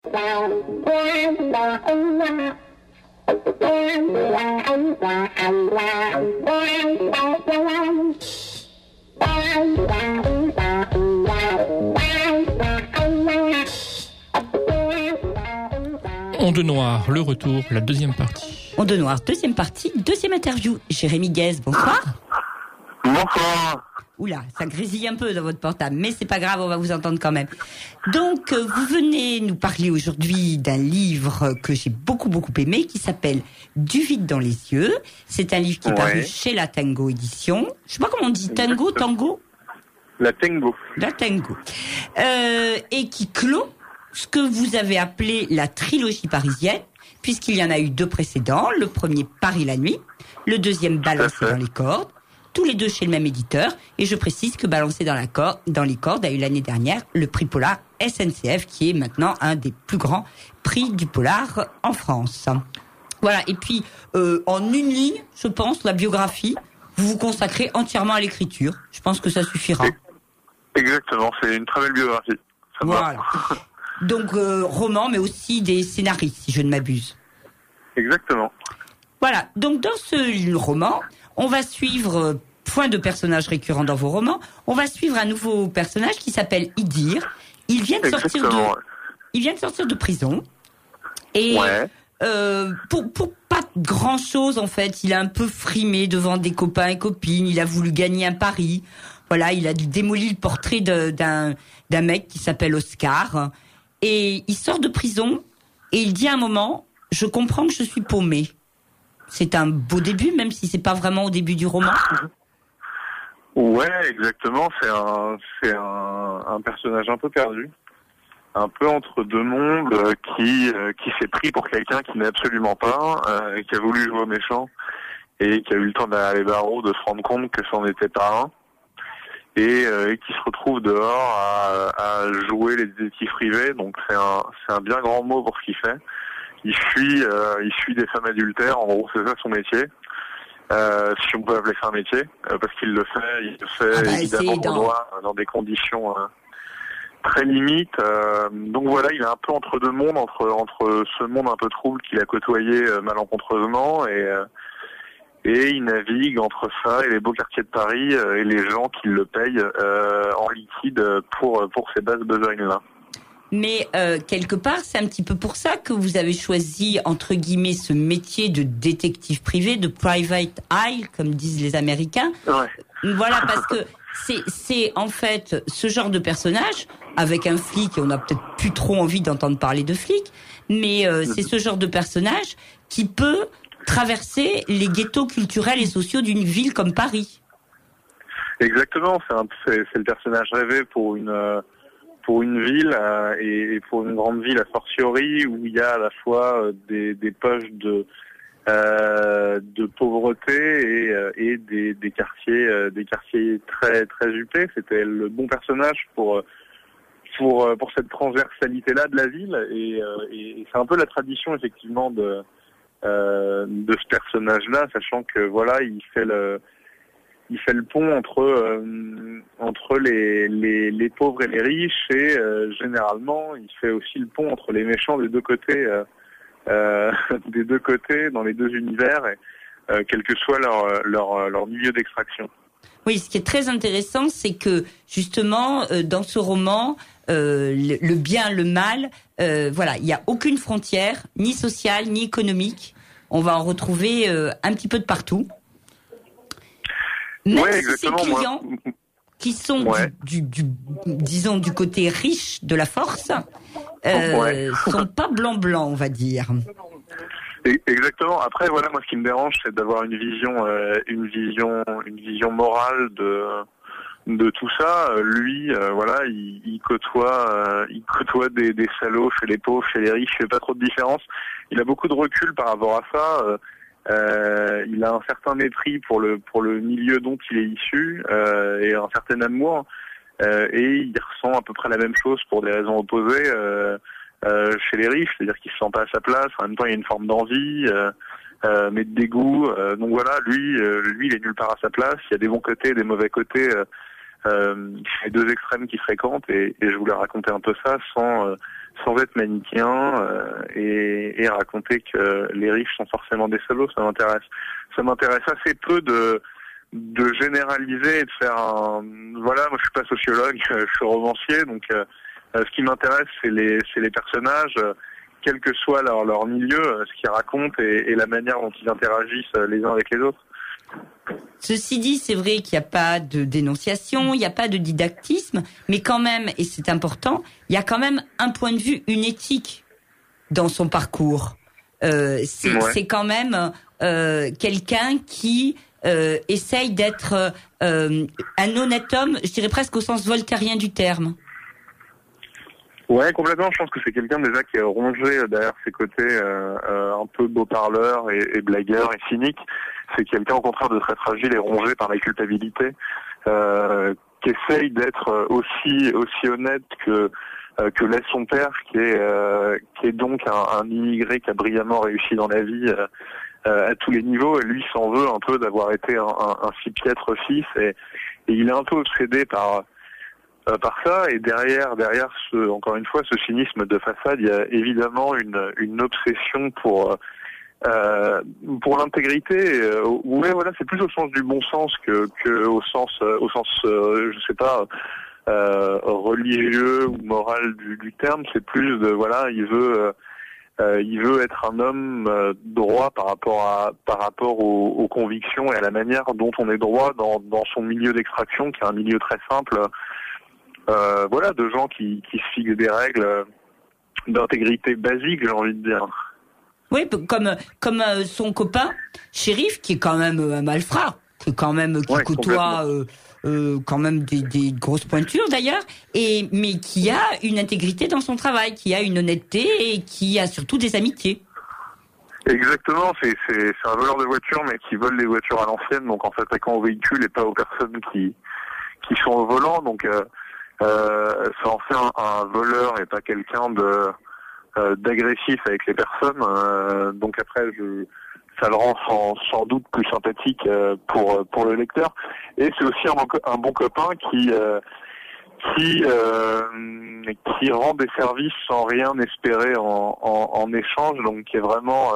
Onde Noire, le retour, la deuxième partie. Onde Noire, deuxième partie, deuxième interview. Jérémy Guez, bonsoir. Bonsoir. Oula, ça grésille un peu dans votre portable, mais c'est pas grave, on va vous entendre quand même. Donc, vous venez nous parler aujourd'hui d'un livre que j'ai beaucoup aimé, qui s'appelle Du vide dans les yeux. C'est un livre qui est paru chez la Tango Édition. Je sais pas comment on dit, Tango. La Tango. La Tango. Et qui clôt ce que vous avez appelé la trilogie parisienne, puisqu'il y en a eu 2 précédents. Le premier, Paris la nuit. Le deuxième, Balancé dans les cordes. Tous les 2 chez le même éditeur. Et je précise que Balancé dans les cordes a eu l'année dernière le prix polar SNCF, qui est maintenant un des plus grands prix du polar en France. Voilà. Et puis, en une ligne, je pense, la biographie, vous vous consacrez entièrement à l'écriture. Je pense que ça suffira. Exactement. C'est une très belle biographie. Ça voilà. Donc, roman, mais aussi des scénaristes, si je ne m'abuse. Exactement. Voilà. Donc, dans ce roman, on va suivre, point de personnages récurrents dans vos romans, on va suivre un nouveau personnage qui s'appelle Idir. Il vient de sortir de prison. Et pour pas grand chose, en fait, il a un peu frimé devant des copains et copines. Il a voulu gagner un pari. Voilà, il a démoli le portrait d'un mec qui s'appelle Oscar. Et il sort de prison et il dit à un moment, je comprends que je suis paumé. C'est un beau début, même si c'est pas vraiment au début du roman. Ouais, exactement. C'est un personnage un peu perdu, un peu entre 2 mondes, qui s'est pris pour quelqu'un qui n'est absolument pas, qui a voulu jouer au méchant et qui a eu le temps derrière les barreaux de se rendre compte que c'en était pas un. Et qui se retrouve dehors à jouer les détectives privés. Donc c'est un bien grand mot pour ce qu'il fait. Il suit des femmes adultères. En gros, c'est ça son métier. Si on peut appeler ça un métier, parce qu'il le fait évidemment dans des conditions très limites. Donc voilà, il est un peu entre 2 mondes, entre ce monde un peu trouble qu'il a côtoyé malencontreusement et il navigue entre ça et les beaux quartiers de Paris et les gens qui le payent en liquide pour ces basses besognes-là. Mais quelque part, c'est un petit peu pour ça que vous avez choisi, entre guillemets, ce métier de détective privé, de private eye, comme disent les Américains. Ouais. Voilà, parce que c'est en fait ce genre de personnage, avec un flic, et on n'a peut-être plus trop envie d'entendre parler de flic, mais c'est ce genre de personnage qui peut traverser les ghettos culturels et sociaux d'une ville comme Paris. Exactement, c'est le personnage rêvé pour une ville et pour une grande ville a fortiori où il y a à la fois des poches de pauvreté et des quartiers très très huppés. C'était le bon personnage pour cette transversalité-là de la ville et c'est un peu la tradition effectivement de ce personnage-là, sachant que voilà, il fait le pont entre les pauvres et les riches et généralement il fait aussi le pont entre les méchants des 2 côtés dans les 2 univers et quel que soit leur milieu d'extraction. Oui, ce qui est très intéressant, c'est que justement dans ce roman, le bien, le mal, voilà, il n'y a aucune frontière, ni sociale, ni économique. On va en retrouver un petit peu de partout. Même si ces clients qui sont disons du côté riche de la force, sont pas blanc, on va dire. Exactement. Après, voilà, moi, ce qui me dérange, c'est d'avoir une vision morale de tout ça. Lui, voilà, il côtoie des salauds chez les pauvres, chez les riches, il fait pas trop de différence. Il a beaucoup de recul par rapport à ça. Il a un certain mépris pour le milieu dont il est issu et un certain amour. Et il ressent à peu près la même chose pour des raisons opposées chez les riches, c'est-à-dire qu'il se sent pas à sa place. En même temps, il y a une forme d'envie, mais de dégoût. Donc voilà, lui, il est nulle part à sa place. Il y a des bons côtés, et des mauvais côtés. Les 2 extrêmes qui fréquentent et je voulais raconter un peu ça sans sans être manichéen, et raconter que les riches sont forcément des salauds, ça m'intéresse assez peu de généraliser et de faire voilà, moi je suis pas sociologue, je suis romancier, donc ce qui m'intéresse c'est les personnages, quel que soit leur milieu, ce qu'ils racontent et la manière dont ils interagissent les uns avec les autres. Ceci dit, c'est vrai qu'il n'y a pas de dénonciation, il n'y a pas de didactisme, mais quand même, et c'est important, il y a quand même un point de vue, une éthique dans son parcours. C'est quand même quelqu'un qui essaye d'être un honnête homme, je dirais presque au sens voltairien du terme. Ouais, complètement. Je pense que c'est quelqu'un déjà qui est rongé derrière ses côtés un peu beau parleur et blagueur et cynique. C'est quelqu'un au contraire de très fragile et rongé par la culpabilité, qui essaye d'être aussi honnête que l'est son père, qui est donc un immigré qui a brillamment réussi dans la vie à tous les niveaux, et lui s'en veut un peu d'avoir été un si piètre fils, et il est un peu obsédé par ça, et derrière encore une fois ce cynisme de façade, il y a évidemment une obsession pour l'intégrité. Ouais, voilà, c'est plus au sens du bon sens que au sens je sais pas, religieux ou moral du terme. C'est plus de voilà, il veut être un homme droit par rapport aux convictions et à la manière dont on est droit dans son milieu d'extraction, qui est un milieu très simple. Voilà, de gens qui se fixent des règles d'intégrité basique, j'ai envie de dire. Oui, comme son copain, Shérif, qui est quand même un malfrat, qui côtoie quand même des grosses pointures d'ailleurs, mais qui a une intégrité dans son travail, qui a une honnêteté et qui a surtout des amitiés. Exactement, c'est un voleur de voitures, mais qui vole les voitures à l'ancienne, donc en s'attaquant aux véhicules et pas aux personnes qui sont au volant, donc ça en fait un voleur et pas quelqu'un d'agressif avec les personnes, donc après ça le rend sans doute plus sympathique pour le lecteur, et c'est aussi un bon copain qui rend des services sans rien espérer en échange, donc qui est vraiment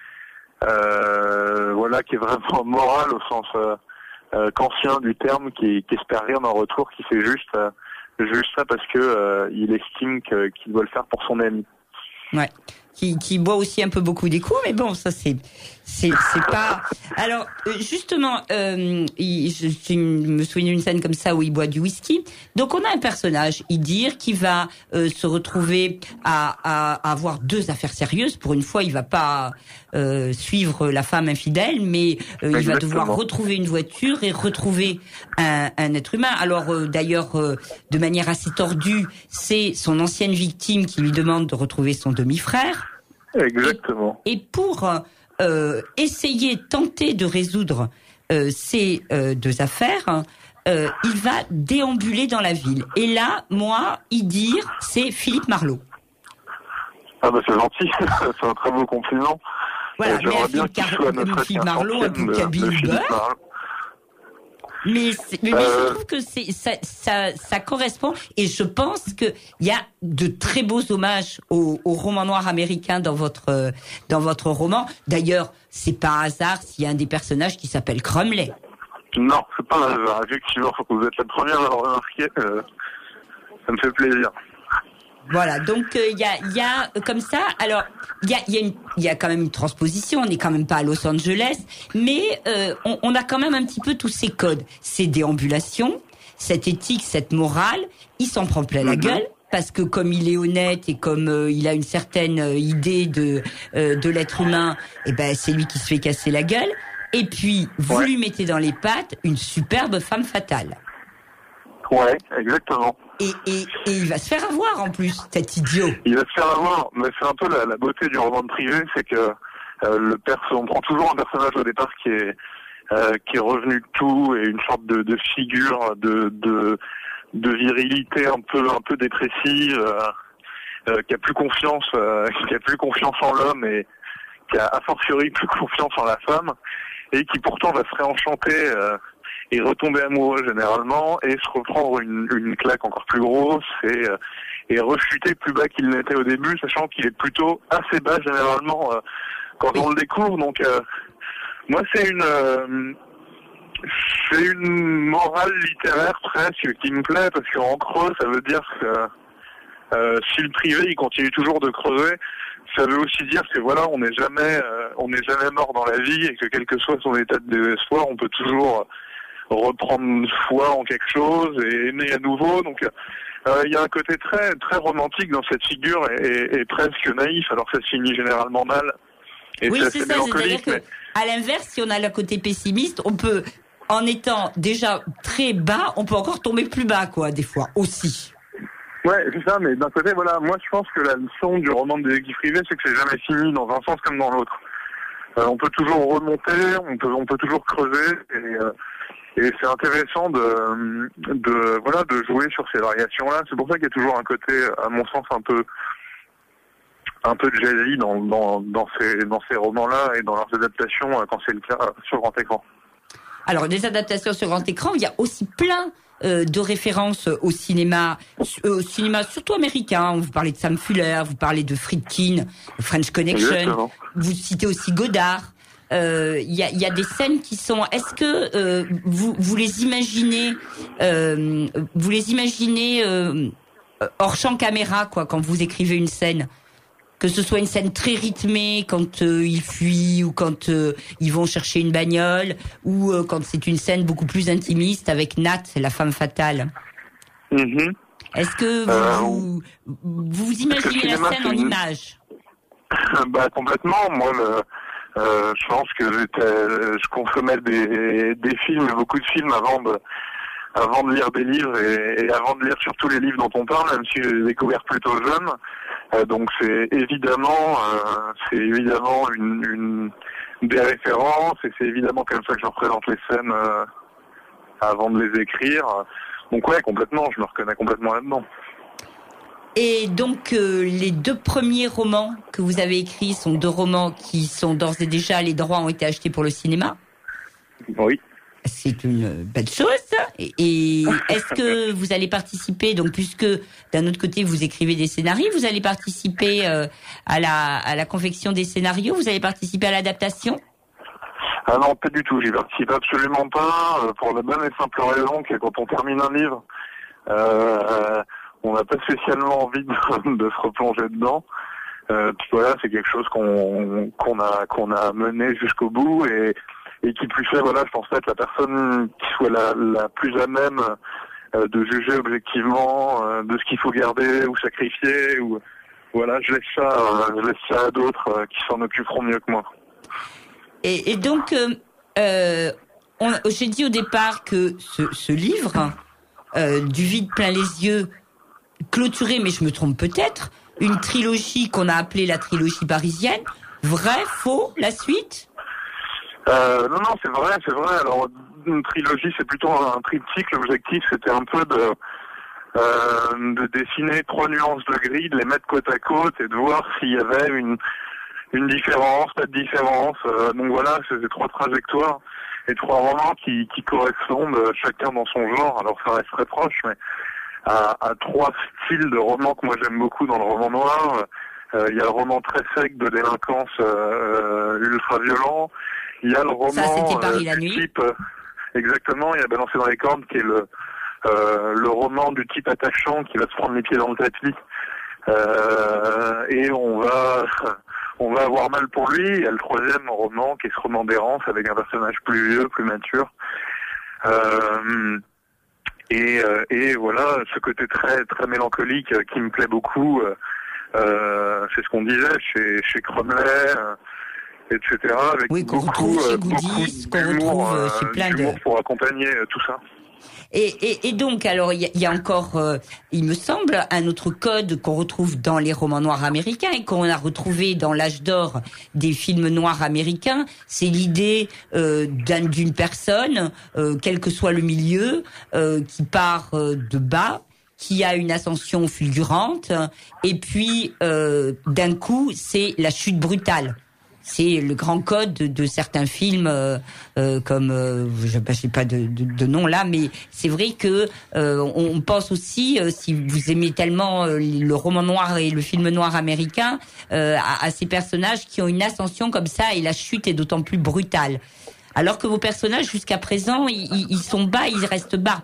voilà, qui est vraiment moral au sens kantien du terme, qui espère rien en retour, qui fait juste ça parce que il estime qu'il doit le faire pour son ami. Ouais. Qui boit aussi un peu beaucoup des coups, mais bon, ça c'est pas. Alors justement, je me souviens d'une scène comme ça où il boit du whisky. Donc on a un personnage, Idir, qui va se retrouver à avoir deux affaires sérieuses. Pour une fois, il va pas suivre la femme infidèle, mais il va devoir retrouver une voiture et retrouver un être humain. Alors d'ailleurs, de manière assez tordue, c'est son ancienne victime qui lui demande de retrouver son demi-frère. Exactement. Et pour tenter de résoudre ces deux affaires, il va déambuler dans la ville. Et là, moi, Idir, c'est Philippe Marlowe. Ah bah c'est gentil, c'est un très beau compliment. Voilà, mais un Philippe Marlowe, un peu Kabyle beurre. Mais je trouve que ça correspond, et je pense que il y a de très beaux hommages au roman noir américain dans votre roman. D'ailleurs, c'est pas un hasard s'il y a un des personnages qui s'appelle Crumley. Non, c'est pas un hasard. Effectivement, vous êtes la première à l'avoir remarqué. Ça me fait plaisir. Voilà, donc il y a comme ça. Alors il y a quand même une transposition. On n'est quand même pas à Los Angeles, mais on a quand même un petit peu tous ces codes, ces déambulations, cette éthique, cette morale. Il s'en prend plein la gueule parce que comme il est honnête et comme il a une certaine idée de l'être humain, et ben c'est lui qui se fait casser la gueule. Et puis vous lui mettez dans les pattes une superbe femme fatale. Ouais, exactement. Et il va se faire avoir en plus, cet idiot. Il va se faire avoir, mais c'est un peu la beauté du roman de privé, c'est que on prend toujours un personnage au départ qui est revenu de tout, et une sorte de figure de virilité un peu dépressive, qui a plus confiance en l'homme, et qui a fortiori plus confiance en la femme, et qui pourtant va se réenchanter et retomber amoureux généralement, et se reprendre une claque encore plus grosse, et rechuter plus bas qu'il n'était au début, sachant qu'il est plutôt assez bas généralement quand on le découvre. Donc moi c'est une morale littéraire presque qui me plaît, parce qu'en creux ça veut dire que si le privé il continue toujours de creuser, ça veut aussi dire que voilà, on n'est jamais mort dans la vie, et que quel que soit son état de désespoir, on peut toujours reprendre foi en quelque chose et aimer à nouveau. Donc il y a un côté très très romantique dans cette figure, et presque naïf, alors que ça se finit généralement mal. Et oui, c'est ça, c'est-à-dire que, à l'inverse, si on a le côté pessimiste, on peut, en étant déjà très bas, on peut encore tomber plus bas, quoi, des fois, aussi. Ouais, c'est ça, mais d'un côté, voilà, moi je pense que la leçon du roman de détective privé, c'est que c'est jamais fini dans un sens comme dans l'autre. On peut toujours remonter, on peut toujours creuser, et c'est intéressant de jouer sur ces variations-là. C'est pour ça qu'il y a toujours un côté, à mon sens, un peu jazzy dans ces romans-là et dans leurs adaptations quand c'est le cas sur grand écran. Alors, des adaptations sur grand écran, il y a aussi plein de références au cinéma surtout américain. Vous parlez de Sam Fuller, vous parlez de Friedkin, French Connection. Exactement. Vous citez aussi Godard. Il y a des scènes qui sont. Est-ce que vous les imaginez hors champ caméra, quoi, quand vous écrivez une scène? Que ce soit une scène très rythmée quand ils fuient, ou quand ils vont chercher une bagnole, ou quand c'est une scène beaucoup plus intimiste avec Nat, la femme fatale. Mm-hmm. Est-ce que vous imaginez la scène en images? Bah complètement. Moi, je pense que je consommais des films, beaucoup de films avant de lire des livres, et avant de lire surtout les livres dont on parle, même si je les ai découverts plutôt jeune. Donc c'est évidemment une des références, et c'est évidemment comme ça que je représente les scènes avant de les écrire. Donc ouais, complètement, je me reconnais complètement là-dedans. Et donc les deux premiers romans que vous avez écrits sont deux romans qui sont d'ores et déjà, les droits ont été achetés pour le cinéma. Oui. C'est une belle chose. Et est-ce que vous allez participer, donc puisque d'un autre côté vous écrivez des scénarios, vous allez participer à la confection des scénarios, vous allez participer à l'adaptation? Ah non, pas du tout, j'y participe absolument pas, pour la bonne et simple raison que quand on termine un livre, on n'a pas spécialement envie de se replonger dedans. Voilà, c'est quelque chose qu'on a mené jusqu'au bout, et qui plus fait, voilà, je pense pas être la personne qui soit la plus à même de juger objectivement de ce qu'il faut garder ou sacrifier, ou voilà, je laisse ça à d'autres qui s'en occuperont mieux que moi. Et donc j'ai dit au départ que ce livre du vide plein les yeux, clôturé, mais je me trompe peut-être, une trilogie qu'on a appelée la trilogie parisienne. Vrai, faux, la suite? Non, c'est vrai. Alors, une trilogie, c'est plutôt un triptyque. L'objectif, c'était un peu de dessiner 3 nuances de gris, de les mettre côte à côte, et de voir s'il y avait une différence, pas de différence. Donc voilà, c'est 3 trajectoires et 3 romans qui correspondent chacun dans son genre. Alors, ça reste très proche, mais à 3 styles de romans que moi j'aime beaucoup dans le roman noir. Il y a le roman très sec de délinquance ultra violent. Il y a le roman ça, c'était Paris la nuit. Type, exactement, il y a Balancé dans les cordes qui est le roman du type attachant qui va se prendre les pieds dans le tapis. Et on va avoir mal pour lui. Il y a le 3e roman qui est ce roman d'errance avec un personnage plus vieux, plus mature. Et voilà, ce côté très très mélancolique qui me plaît beaucoup. C'est ce qu'on disait chez Cromley, etc. Avec oui, qu'on retrouve chez Goodies, qu'on retrouve chez plein de... pour accompagner tout ça. Et donc, alors, il y a encore, il me semble, un autre code qu'on retrouve dans les romans noirs américains et qu'on a retrouvé dans l'âge d'or des films noirs américains. C'est l'idée d'une personne, quel que soit le milieu, qui part de bas, qui a une ascension fulgurante, et puis d'un coup, c'est la chute brutale. C'est le grand code de certains films comme je sais pas de nom là, mais c'est vrai que on pense aussi, si vous aimez tellement le roman noir et le film noir américain, à ces personnages qui ont une ascension comme ça, et la chute est d'autant plus brutale. Alors que vos personnages jusqu'à présent, ils sont bas, ils restent bas.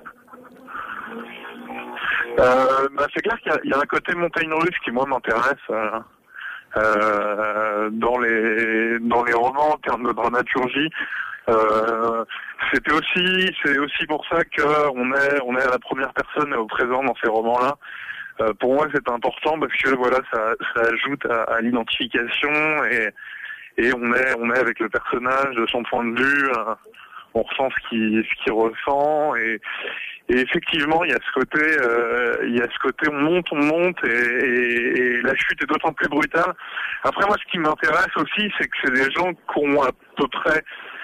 C'est clair qu'il y a un côté montagne russe qui moi m'intéresse dans les romans en termes de dramaturgie. C'est aussi pour ça que on est à la première personne au présent dans ces romans-là. Pour moi, c'est important parce que voilà, ça ajoute à l'identification et on est avec le personnage de son point de vue. On ressent ce qu'il ressent et effectivement il y a ce côté on monte et la chute est d'autant plus brutale. Après moi ce qui m'intéresse aussi c'est que c'est des gens qui ont à peu près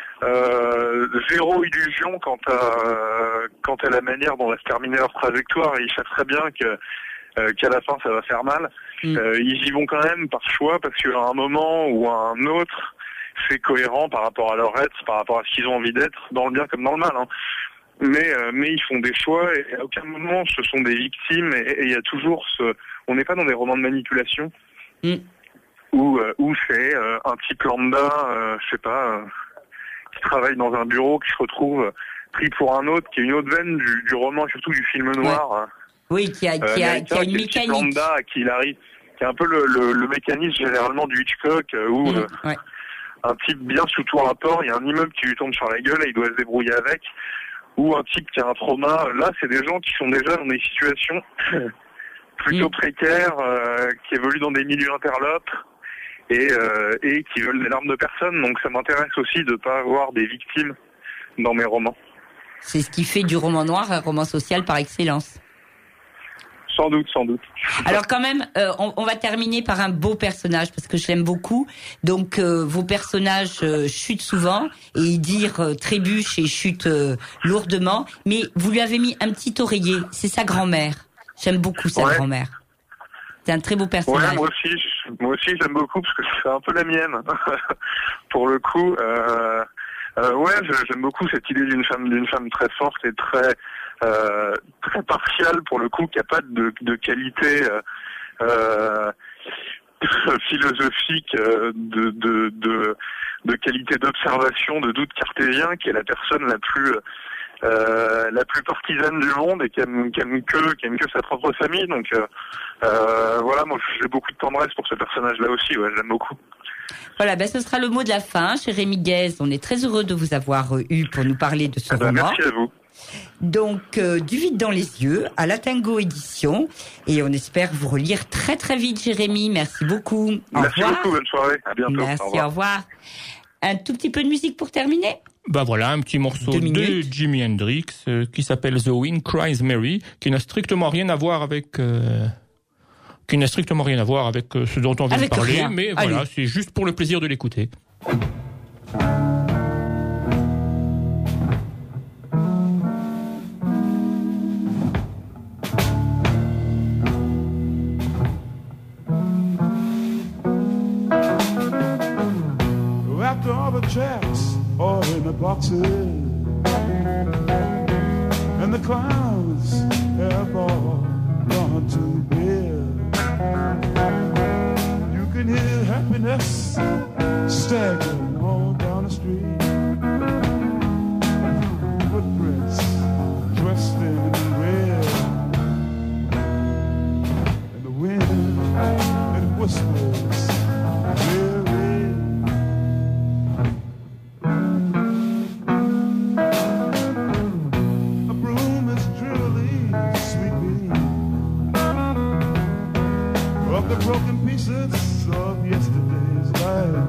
zéro illusion quant à la manière dont va se terminer leur trajectoire, et ils savent très bien qu'à la fin ça va faire mal. Ils y vont quand même par choix parce qu'à un moment ou à un autre c'est cohérent par rapport à leur être, par rapport à ce qu'ils ont envie d'être, dans le bien comme dans le mal. Mais ils font des choix et à aucun moment ce sont des victimes et il y a toujours on n'est pas dans des romans de manipulation où c'est un type lambda, je sais pas, qui travaille dans un bureau, qui se retrouve pris pour un autre, qui a une autre veine du roman, surtout du film noir. Ouais. Oui, qui a une mécanique. Lambda à qui il arrive, qui est un peu le mécanisme généralement du Hitchcock où un type bien sous tout rapport, il y a un immeuble qui lui tombe sur la gueule et il doit se débrouiller avec, ou un type qui a un trauma. Là, c'est des gens qui sont déjà dans des situations plutôt précaires, qui évoluent dans des milieux interlopes et qui veulent des larmes de personne. Donc ça m'intéresse aussi de pas avoir des victimes dans mes romans. C'est ce qui fait du roman noir un roman social par excellence. Sans doute. Alors quand même, on va terminer par un beau personnage parce que je l'aime beaucoup. Donc vos personnages chutent souvent et Idir trébuche et chute lourdement. Mais vous lui avez mis un petit oreiller. C'est sa grand-mère. J'aime beaucoup sa grand-mère. C'est un très beau personnage. Ouais, moi aussi j'aime beaucoup parce que c'est un peu la mienne. Pour le coup, j'aime beaucoup cette idée d'une femme très forte et très partiale pour le coup, qui a pas de qualité philosophique, de qualité d'observation, de doute cartésien, qui est la personne la plus partisane du monde et qui aime que sa propre famille. Donc moi j'ai beaucoup de tendresse pour ce personnage-là aussi. Ouais, j'aime beaucoup. Voilà, ce sera le mot de la fin. Jérémy Guèze, on est très heureux de vous avoir eu pour nous parler de ce roman. Merci à vous. Donc, Du vide dans les yeux, à la Tingo Édition. Et on espère vous relire très très vite, Jérémy. Merci beaucoup. Merci beaucoup, bonne soirée. À bientôt. Merci, au revoir. Un tout petit peu de musique pour terminer ? Voilà, un petit morceau de Jimi Hendrix qui s'appelle The Wind Cries Mary, qui n'a strictement rien à voir avec ce dont on vient de parler, rien. Mais voilà, c'est juste pour le plaisir de l'écouter. After all the tracks are in the boxes and the clouds have all gone to bed, you can hear happiness staggering all down the street. Footprints dressed in red, and the wind it whispers very. A broom is truly sweeping up the broken pieces of yesterday's life.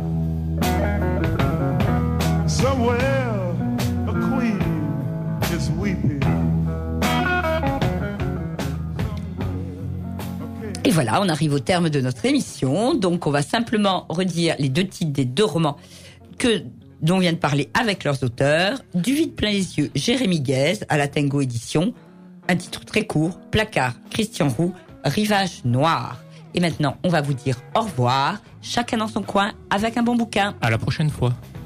Somewhere a queen is weeping. Et voilà, on arrive au terme de notre émission. Donc on va simplement redire les deux titres des deux romans dont on vient de parler avec leurs auteurs. Du vide plein les yeux, Jérémy Guèze, à la Tingo Édition. Un titre très court, Placard, Christian Roux, Rivage noir. Et maintenant, on va vous dire au revoir, chacun dans son coin, avec un bon bouquin. À la prochaine fois.